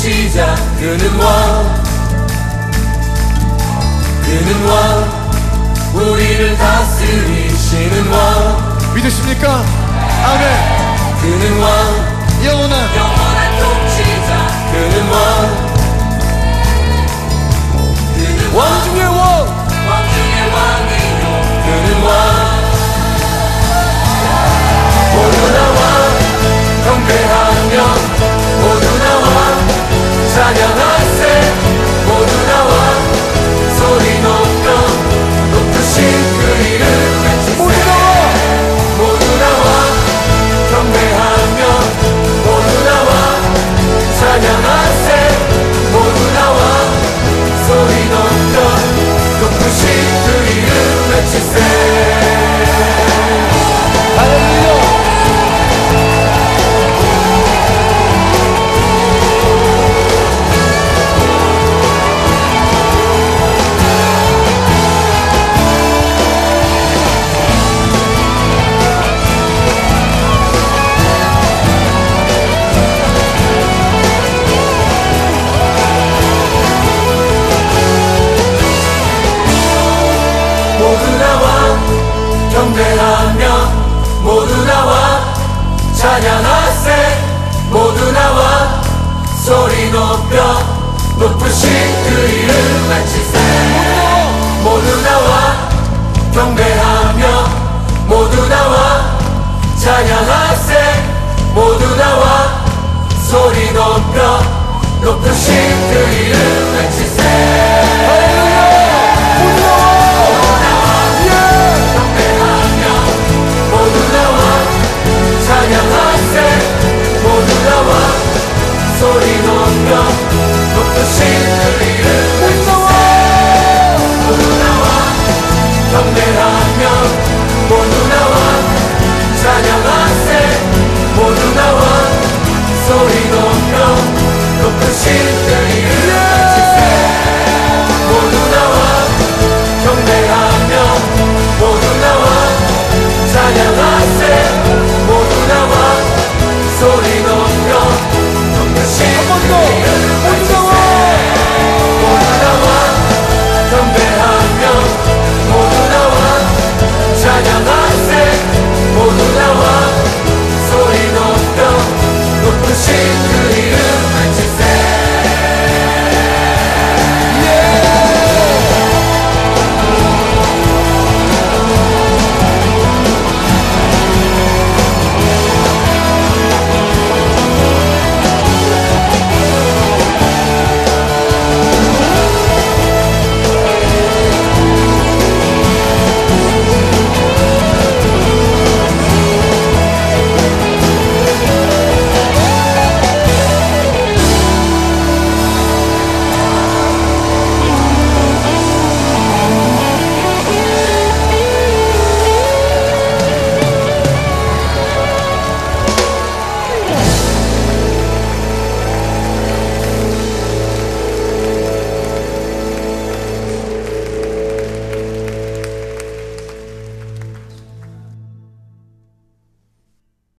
통치자 그는 왕 우리를 다스리시는 왕 믿으십니까? 아멘. 그는 왕 영원한 통치자 그는 왕 왕 중의 왕이요 그는 왕 모두 나와 경배하며 모두 나와 찬양하세 모두 나와 소리 높여 높으신 그 이름 외치세 모두 나와 경배하며 모두 나와 찬양하세 모두 나와 소리 높여 높으신 그 이름 외치세 모두 나와 경배하며 모두 나와 찬양하세 모두 나와 소리 높여 높으신 그 이름 외치세 모두 나와 경배하며 모두 나와 찬양하세 모두 나와 소리 높여 높으신 그 이름 외치세 찬양하세 모두 나와 소리 높여